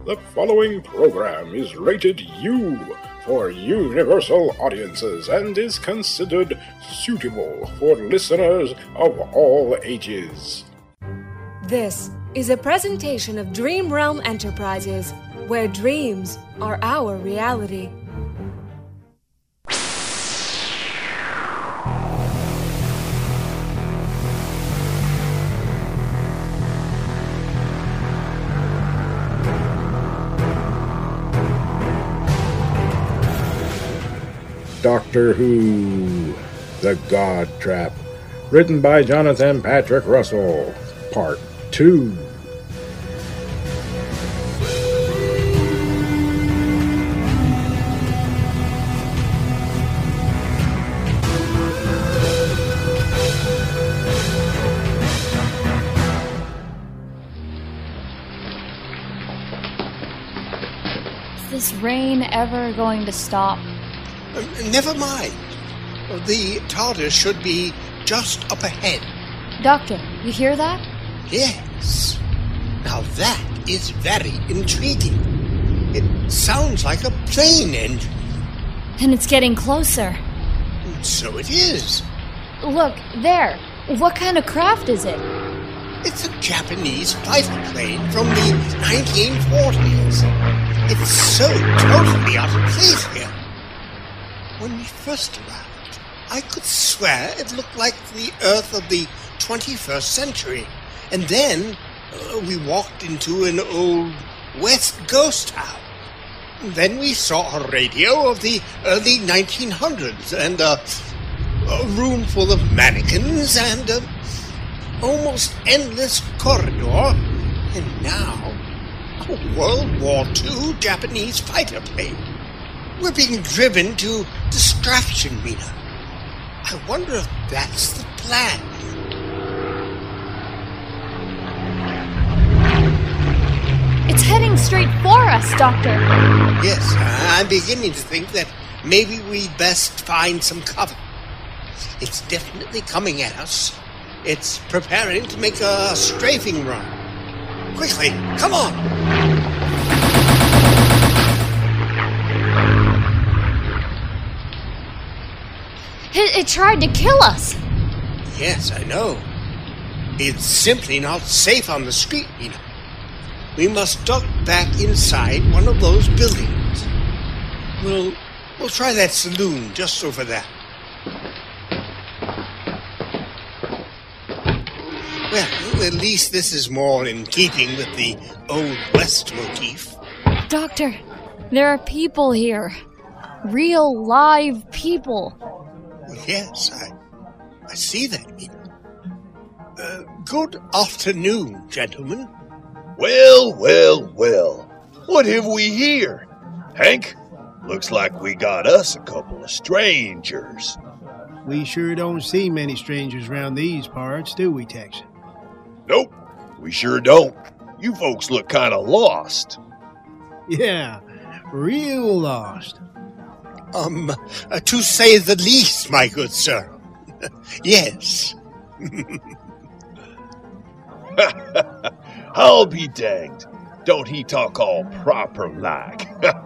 The following program is rated U for universal audiences and is considered suitable for listeners of all ages. This is a presentation of Dream Realm Enterprises, where dreams are our reality. Doctor Who, The God Trap, written by Jonathan Patrick Russell, Part 2. Is this rain ever going to stop? Never mind. The TARDIS should be just up ahead. Doctor, you hear that? Yes. Now that is very intriguing. It sounds like a plane engine. And it's getting closer. So it is. Look, there. What kind of craft is it? It's a Japanese fighter plane from the 1940s. It's so totally out of place here. When we first arrived, I could swear it looked like the Earth of the 21st century. And then we walked into an old West ghost town. Then we saw a radio of the early 1900s and a room full of mannequins and an almost endless corridor. And now, a World War II Japanese fighter plane. We're being driven to distraction, Mina. I wonder if that's the plan. It's heading straight for us, Doctor. Yes, I'm beginning to think that maybe we'd best find some cover. It's definitely coming at us. It's preparing to make a strafing run. Quickly, come on! It tried to kill us. Yes, I know. It's simply not safe on the street, Mina. We must duck back inside one of those buildings. We'll try that saloon just over there. Well, at least this is more in keeping with the Old West motif. Doctor, there are people here. Real, live people. Yes, I see that, Mina. Good afternoon, gentlemen. Well. What have we here? Hank, looks like we got us a couple of strangers. We sure don't see many strangers around these parts, do we, Texan? Nope, we sure don't. You folks look kind of lost. Yeah, real lost. To say the least, my good sir. Yes. I'll be danged. Don't he talk all proper like?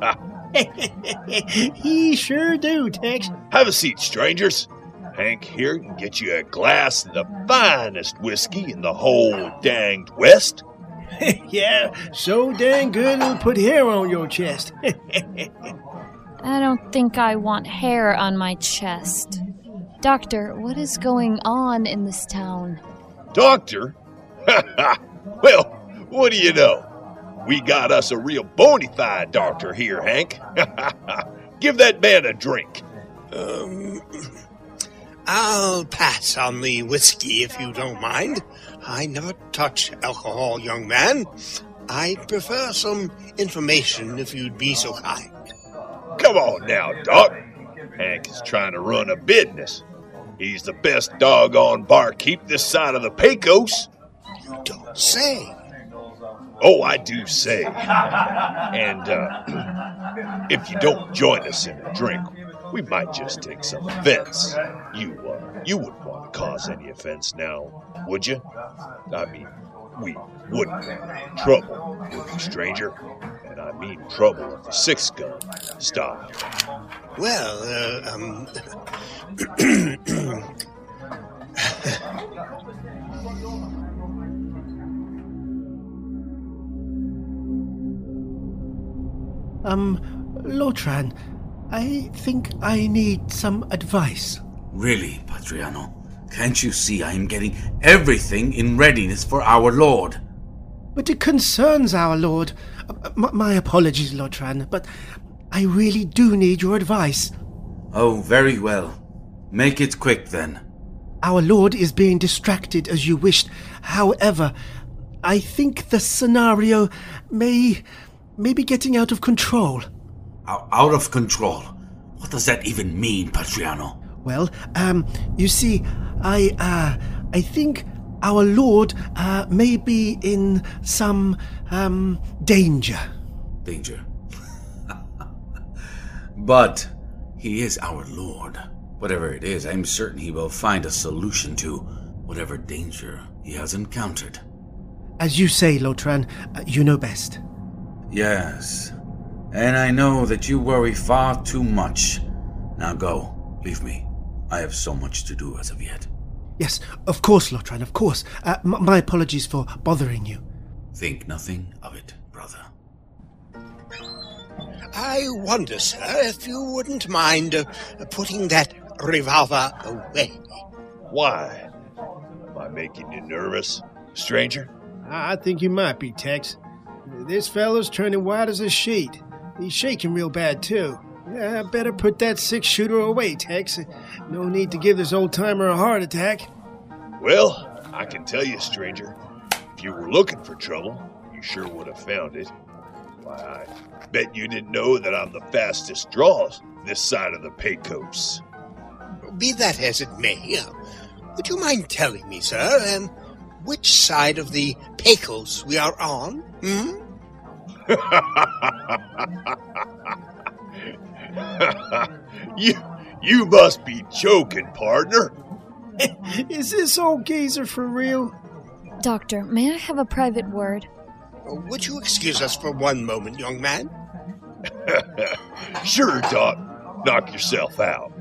He sure do, Tex. Have a seat, strangers. Hank here can get you a glass of the finest whiskey in the whole danged West. Yeah, so dang good it'll put hair on your chest. I don't think I want hair on my chest. Doctor, what is going on in this town? Doctor? Well, what do you know? We got us a real bona fide doctor here, Hank. Give that man a drink. I'll pass on the whiskey if you don't mind. I never touch alcohol, young man. I prefer some information if you'd be so kind. Come on now, Doc. Hank is trying to run a business. He's the best doggone barkeep this side of the Pecos. You don't say. Oh, I do say. And if you don't join us in a drink, we might just take some offense. You wouldn't want to cause any offense now, would you? I mean, we wouldn't want any trouble, would you, stranger? And I mean trouble of the 6-gun style. Well, Lotran, I think I need some advice. Really, Patriano? Can't you see I am getting everything in readiness for our Lord? But it concerns our Lord. My apologies, Lotran, but I really do need your advice. Oh, very well. Make it quick, then. Our Lord is being distracted as you wished. However, I think the scenario may be getting out of control. Out of control? What does that even mean, Patriano? Well, you see, I think our Lord may be in some danger. Danger? But he is our Lord. Whatever it is, I'm certain he will find a solution to whatever danger he has encountered. As you say, Lotran, you know best. Yes, and I know that you worry far too much. Now go, leave me. I have so much to do as of yet. Yes, of course, Lotran, of course. My apologies for bothering you. Think nothing of it, brother. I wonder, sir, if you wouldn't mind putting that revolver away. Why? Am I making you nervous, stranger? I think you might be, Tex. This fellow's turning white as a sheet. He's shaking real bad, too. Better put that 6-shooter away, Tex. No need to give this old-timer a heart attack. Well, I can tell you, stranger, if you were looking for trouble, you sure would have found it. Why, I bet you didn't know that I'm the fastest draws this side of the Pecos. Be that as it may, would you mind telling me, sir, which side of the Pecos we are on? You must be joking, partner. Is this old geezer for real? Doctor, may I have a private word? Would you excuse us for one moment, young man? Sure, Doc. Knock yourself out.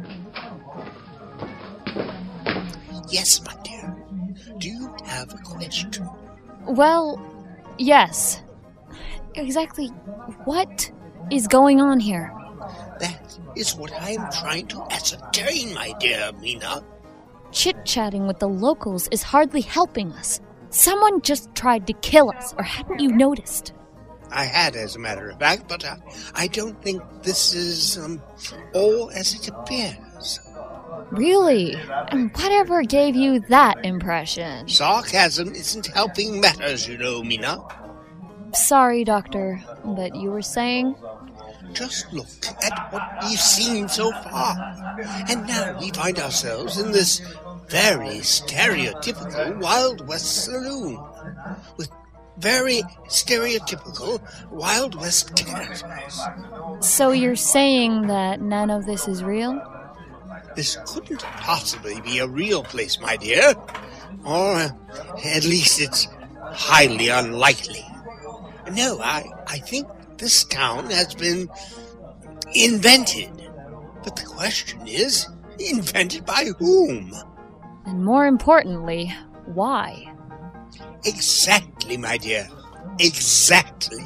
Yes, my dear. Do you have a question? Well, yes. Exactly what is going on here? That is what I am trying to ascertain, my dear Mina. Chit-chatting with the locals is hardly helping us. Someone just tried to kill us, or hadn't you noticed? I had, as a matter of fact, but I don't think this is all as it appears. Really? And whatever gave you that impression? Sarcasm isn't helping matters, you know, Mina. Sorry, Doctor, but you were saying? Just look at what we've seen so far. And now we find ourselves in this very stereotypical Wild West saloon, with very stereotypical Wild West characters. So you're saying that none of this is real? This couldn't possibly be a real place, my dear. Or at least it's highly unlikely. No, I think this town has been invented. But the question is, invented by whom? And more importantly, why? Exactly, my dear. Exactly.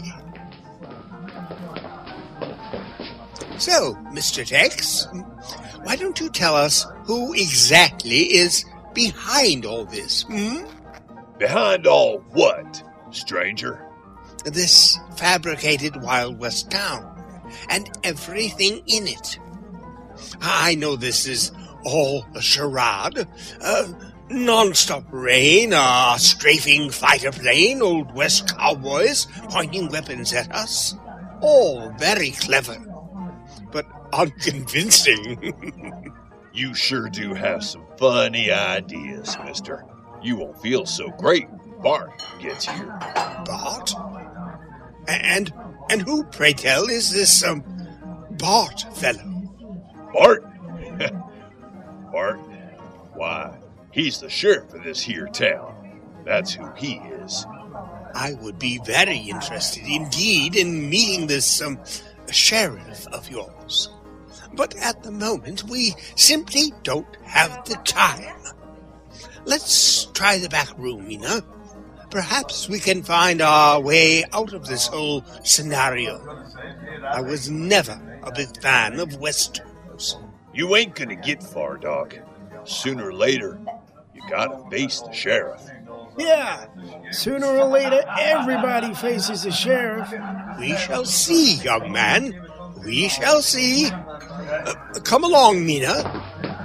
So, Mr. Tex, why don't you tell us who exactly is behind all this, Behind all what, stranger? This fabricated Wild West town, and everything in it. I know this is all a charade, non-stop rain, a strafing fighter plane, Old West cowboys pointing weapons at us. All very clever, but unconvincing. You sure do have some funny ideas, mister. You won't feel so great when Bart gets here. Bart? And who, pray tell, is this, Bart fellow? Bart? Bart? Why, he's the sheriff of this here town. That's who he is. I would be very interested indeed in meeting this, sheriff of yours. But at the moment, we simply don't have the time. Let's try the back room, Mina. Perhaps we can find our way out of this whole scenario. I was never a big fan of westerns. You ain't gonna get far, Doc. Sooner or later, you gotta face the sheriff. Yeah, sooner or later, everybody faces the sheriff. We shall see, young man. We shall see. Come along, Mina.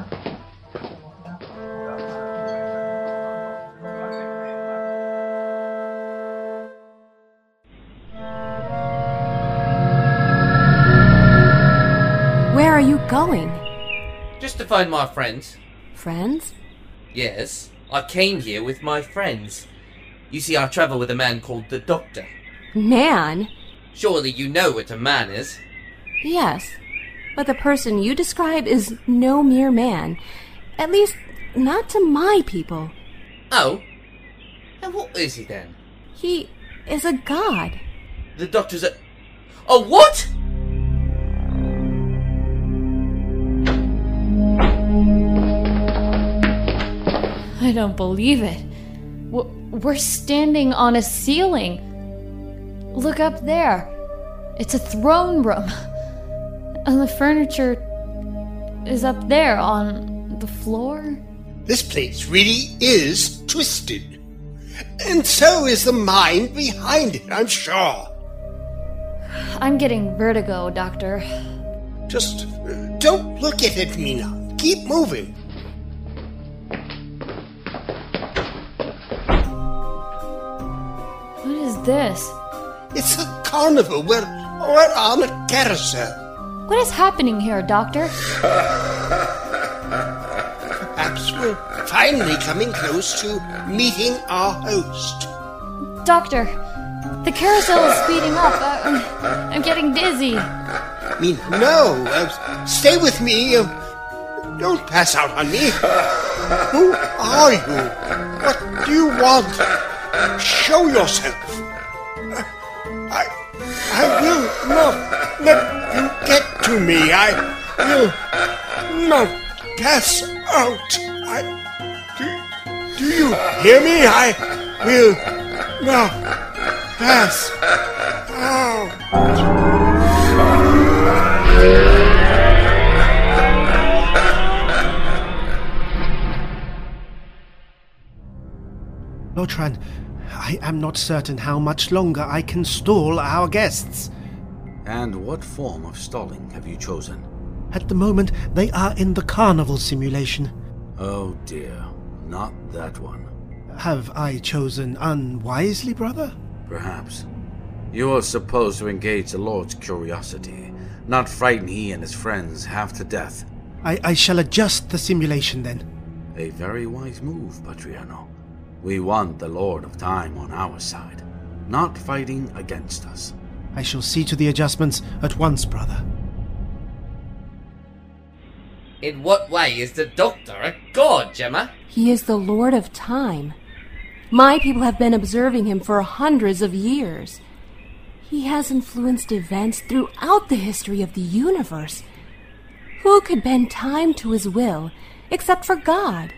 Where are you going? Just to find my friends. Friends? Yes, I came here with my friends. You see, I travel with a man called the Doctor. Man? Surely you know what a man is. Yes, but the person you describe is no mere man. At least, not to my people. Oh? And what is he then? He is a god. The Doctor's a... Oh, what?! I don't believe it. We're standing on a ceiling. Look up there. It's a throne room. And the furniture is up there on the floor. This place really is twisted. And so is the mind behind it, I'm sure. I'm getting vertigo, Doctor. Just don't look at it, Mina. Keep moving. What is this? It's a carnival. We're on a carousel. What is happening here, Doctor? Perhaps we're finally coming close to meeting our host. Doctor, the carousel is speeding up. I'm getting dizzy. Mina, no. Stay with me. Don't pass out on me. Who are you? What do you want? Show yourself. I will not let you get to me. I will not pass out. Do you hear me? I will not pass out. Lotran, I am not certain how much longer I can stall our guests. And what form of stalling have you chosen? At the moment, they are in the carnival simulation. Oh dear, not that one. Have I chosen unwisely, brother? Perhaps. You are supposed to engage the Lord's curiosity, not frighten he and his friends half to death. I shall adjust the simulation then. A very wise move, Patriano. We want the Lord of Time on our side, not fighting against us. I shall see to the adjustments at once, brother. In what way is the Doctor a god, Gemma? He is the Lord of Time. My people have been observing him for hundreds of years. He has influenced events throughout the history of the universe. Who could bend time to his will, except for God?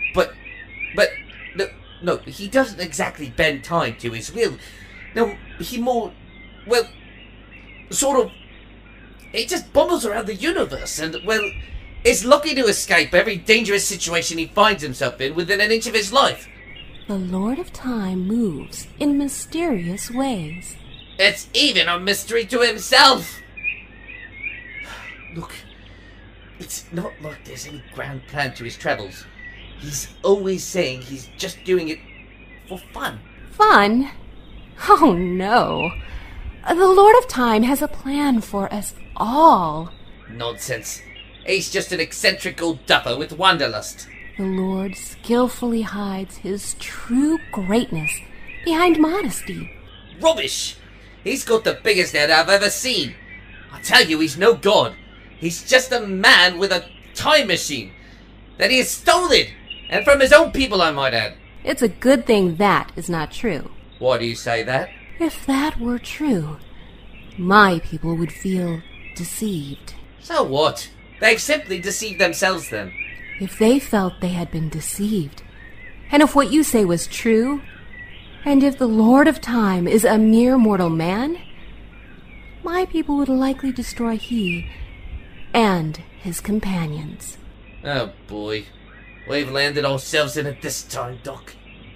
No, he doesn't exactly bend time to his will. No, he more, sort of, he just bumbles around the universe and, is lucky to escape every dangerous situation he finds himself in within an inch of his life. The Lord of Time moves in mysterious ways. It's even a mystery to himself. Look, it's not like there's any grand plan to his travels. He's always saying he's just doing it for fun. Fun? Oh no. The Lord of Time has a plan for us all. Nonsense. He's just an eccentric old duffer with wanderlust. The Lord skillfully hides his true greatness behind modesty. Rubbish! He's got the biggest head I've ever seen. I tell you, he's no god. He's just a man with a time machine that he has stolen. And from his own people, I might add. It's a good thing that is not true. Why do you say that? If that were true, my people would feel deceived. So what? They've simply deceived themselves then. If they felt they had been deceived, and if what you say was true, and if the Lord of Time is a mere mortal man, my people would likely destroy he and his companions. Oh boy. We've landed ourselves in it this time, Doc.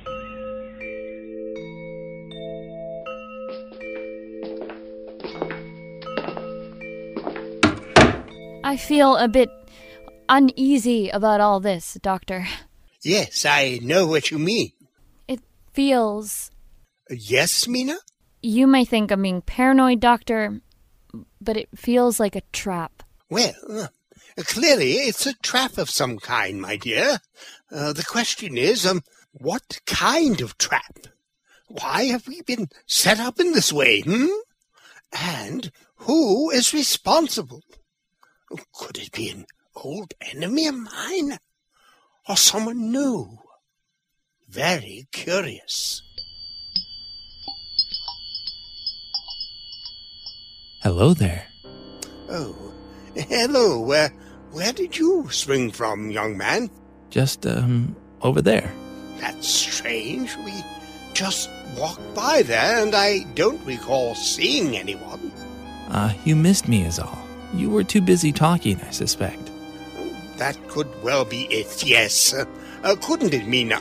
I feel a bit uneasy about all this, Doctor. Yes, I know what you mean. It feels... Yes, Mina? You may think I'm being paranoid, Doctor, but it feels like a trap. Well, clearly it's a trap of some kind, my dear. The question is, what kind of trap? Why have we been set up in this way, And who is responsible? Could it be an old enemy of mine? Or someone new? Very curious. Hello there. Oh, hello. Where did you spring from, young man? Just, over there. That's strange. We just walked by there, and I don't recall seeing anyone. You missed me is all. You were too busy talking, I suspect. That could well be it, yes. Couldn't it, Mina?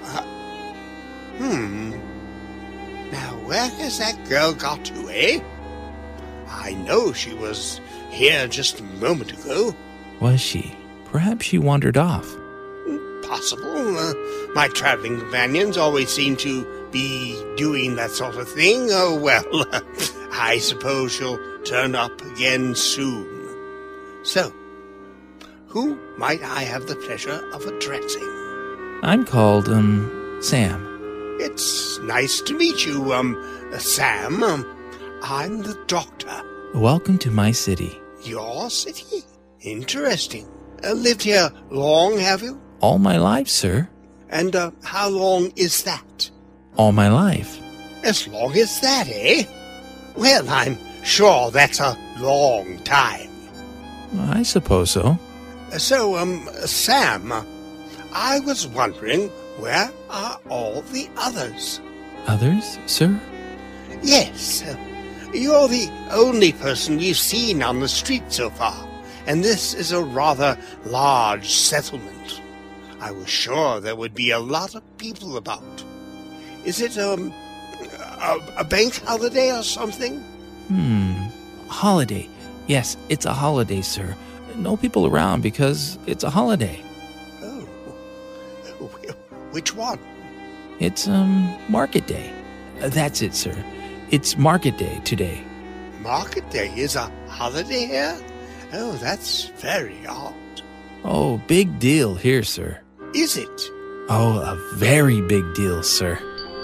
Now, where has that girl got to, eh? I know she was here just a moment ago. Was she? Perhaps she wandered off. Possible. My traveling companions always seem to be doing that sort of thing. Oh, well, I suppose she'll turn up again soon. So, who might I have the pleasure of addressing? I'm called, Sam. It's nice to meet you, Sam. I'm the doctor. Welcome to my city. Your city? Interesting. Lived here long, have you? All my life, sir. And, how long is that? All my life. As long as that, eh? Well, I'm sure that's a long time. I suppose so. So, Sam, I was wondering, where are all the others? Others, sir? Yes. You're the only person we've seen on the street so far, and this is a rather large settlement. I was sure there would be a lot of people about. Is it, a bank holiday or something? Holiday. Yes, it's a holiday, sir. No people around because it's a holiday. Oh. Which one? It's, market day. That's it, sir. It's market day today. Market day is a holiday here? Oh, that's very odd. Oh, big deal here, sir. Is it? Oh, a very big deal, sir.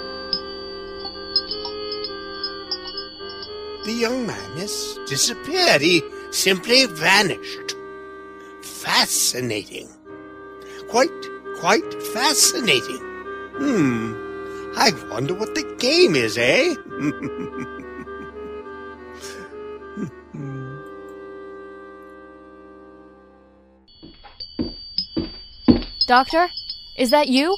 The young man has disappeared. He simply vanished. Fascinating. Quite fascinating. I wonder what the game is, eh? Doctor? Is that you?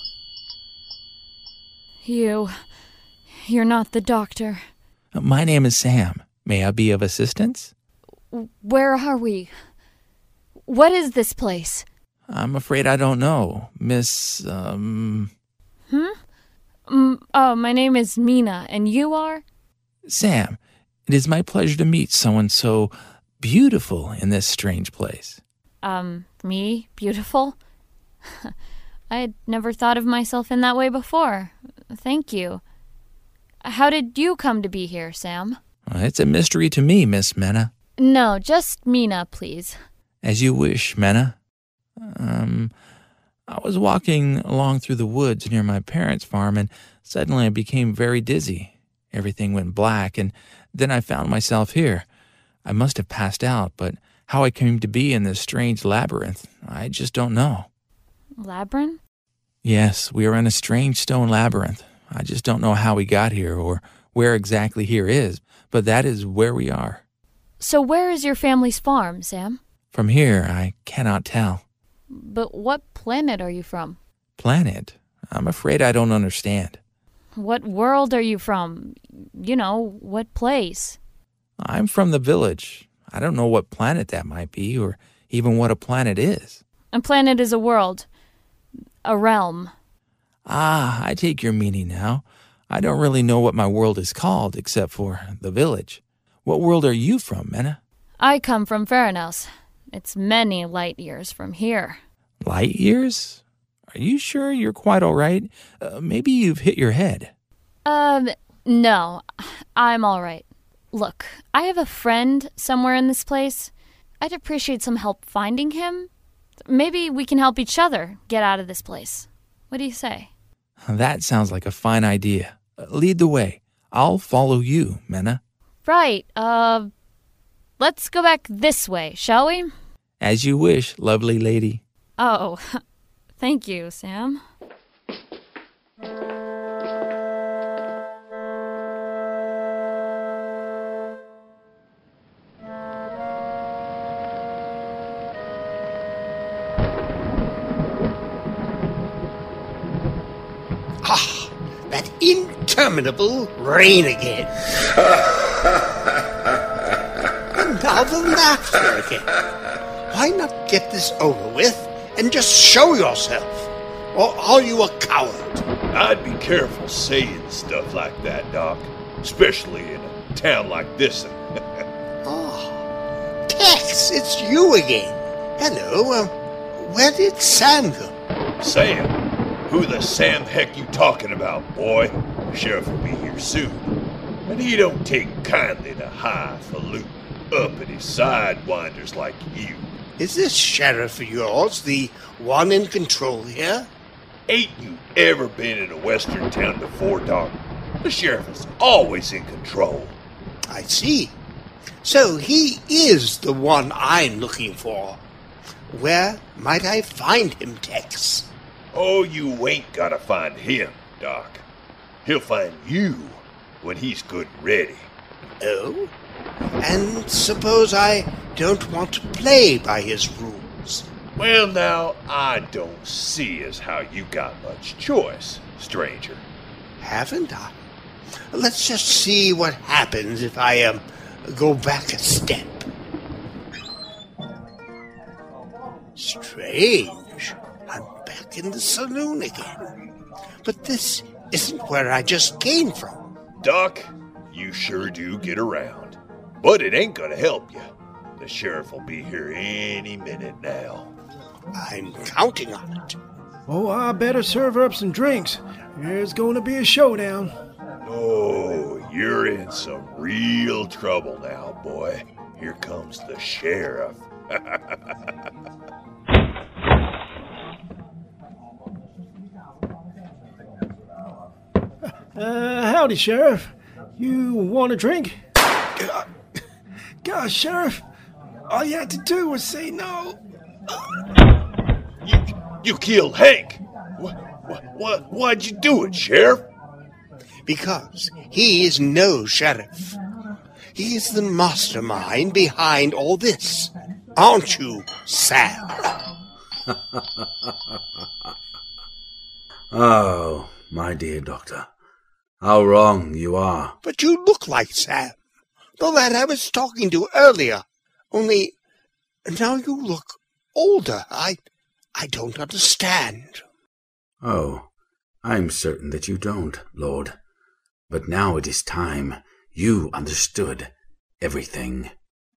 You're not the doctor. My name is Sam. May I be of assistance? Where are we? What is this place? I'm afraid I don't know. Miss, Oh, my name is Mina, and you are? Sam. It is my pleasure to meet someone so beautiful in this strange place. Me? Beautiful? I had never thought of myself in that way before. Thank you. How did you come to be here, Sam? It's a mystery to me, Miss Mena. No, just Mina, please. As you wish, Mena. I was walking along through the woods near my parents' farm, and suddenly I became very dizzy. Everything went black, and then I found myself here. I must have passed out, but how I came to be in this strange labyrinth, I just don't know. Labyrinth? Yes, we are in a strange stone labyrinth. I just don't know how we got here or where exactly here is, but that is where we are. So where is your family's farm, Sam? From here, I cannot tell. But what planet are you from? Planet? I'm afraid I don't understand. What world are you from? You know, what place? I'm from the village. I don't know what planet that might be, or even what a planet is. A planet is a world. A realm. Ah, I take your meaning now. I don't really know what my world is called, except for the village. What world are you from, Menna? I come from Theranos. It's many light years from here. Light years? Are you sure you're quite all right? Maybe you've hit your head. No. I'm all right. Look, I have a friend somewhere in this place. I'd appreciate some help finding him. Maybe we can help each other get out of this place. What do you say? That sounds like a fine idea. Lead the way. I'll follow you, Menna. Right. Let's go back this way, shall we? As you wish, lovely lady. Oh, thank you, Sam. Ah, that interminable rain again. And now the laughter again. Why not get this over with and just show yourself? Or are you a coward? I'd be careful saying stuff like that, Doc. Especially in a town like this. Oh, Tex, it's you again. Hello, where did Sam go? Sam? Who the Sam heck you talking about, boy? The sheriff will be here soon. And he don't take kindly to highfalutin, uppity sidewinders like you. Is this sheriff of yours the one in control here? Ain't you ever been in a western town before, Doc? The sheriff is always in control. I see. So he is the one I'm looking for. Where might I find him, Tex? Oh, you ain't gotta find him, Doc. He'll find you when he's good and ready. Oh? And suppose I don't want to play by his rules? Well, now, I don't see as how you got much choice, stranger. Haven't I? Let's just see what happens if I, go back a step. Strange. I'm back in the saloon again. But this isn't where I just came from. Doc, you sure do get around. But it ain't gonna help you. The sheriff will be here any minute now. I'm counting on it. Oh, I better serve her up some drinks. There's going to be a showdown. Oh, you're in some real trouble now, boy. Here comes the sheriff. Howdy, Sheriff. You want a drink? Gosh, Sheriff, all you had to do was say no. You killed Hank. Why'd you do it, Sheriff? Because he is no sheriff. He is the mastermind behind all this. Aren't you, Sam? Oh, my dear doctor. How wrong you are. But you look like Sam, the lad I was talking to earlier. Only, now you look older. I don't understand. Oh, I'm certain that you don't, Lord. But now it is time you understood everything.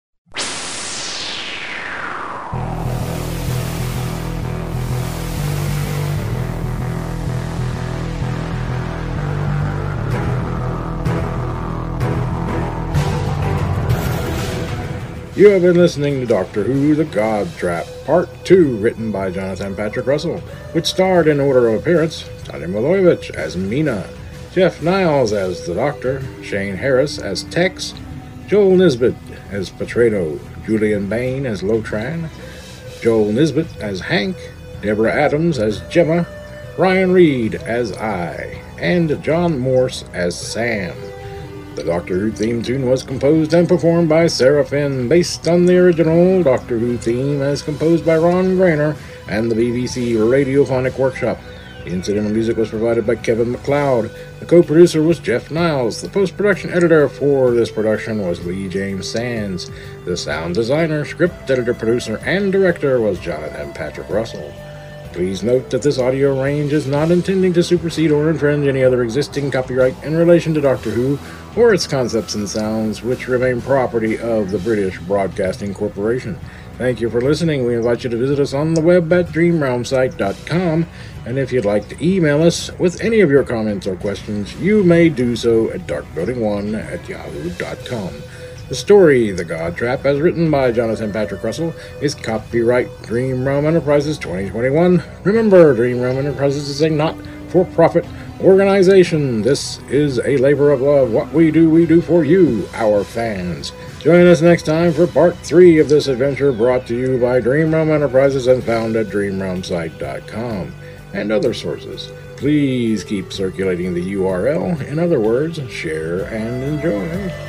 You have been listening to Doctor Who The God Trap, Part 2, written by Jonathan Patrick Russell, which starred in order of appearance Tanya Milojevic as Mina, Jeff Niles as the Doctor, Shane Harris as Tex, Joel Nisbet as Petrino, Julian Bain as Lotran, Joel Nisbet as Hank, Deborah Adams as Gemma, Ryan Reed as I, and John Morse as Sam. The Doctor Who theme tune was composed and performed by Sarah Finn, based on the original Doctor Who theme as composed by Ron Grainer and the BBC Radiophonic Workshop. The incidental music was provided by Kevin MacLeod. The co-producer was Jeff Niles. The post-production editor for this production was Lee James Sands. The sound designer, script editor, producer, and director was Jonathan Patrick Russell. Please note that this audio range is not intending to supersede or infringe any other existing copyright in relation to Doctor Who or its concepts and sounds, which remain property of the British Broadcasting Corporation. Thank you for listening. We invite you to visit us on the web at dreamrealmsite.com, and if you'd like to email us with any of your comments or questions, you may do so at darkbuilding1@yahoo.com. The story, The God Trap, as written by Jonathan Patrick Russell, is copyright Dream Realm Enterprises 2021. Remember, Dream Realm Enterprises is a not-for-profit organization. This is a labor of love. What we do for you, our fans. Join us next time for part 3 of this adventure, brought to you by Dream Realm Enterprises and found at dreamrealmsite.com and other sources. Please keep circulating the URL. In other words, share and enjoy.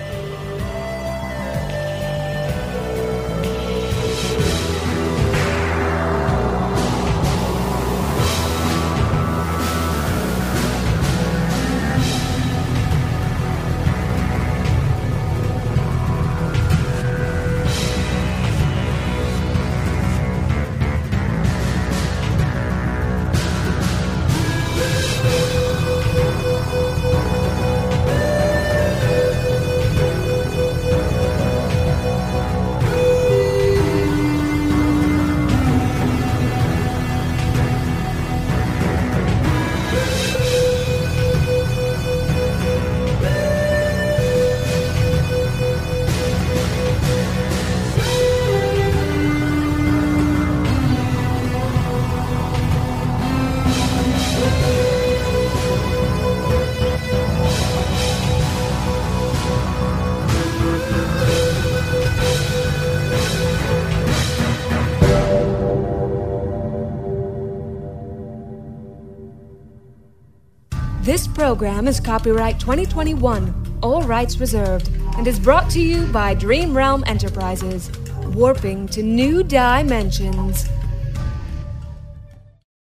This program is copyright 2021, all rights reserved, and is brought to you by Dream Realm Enterprises, warping to new dimensions.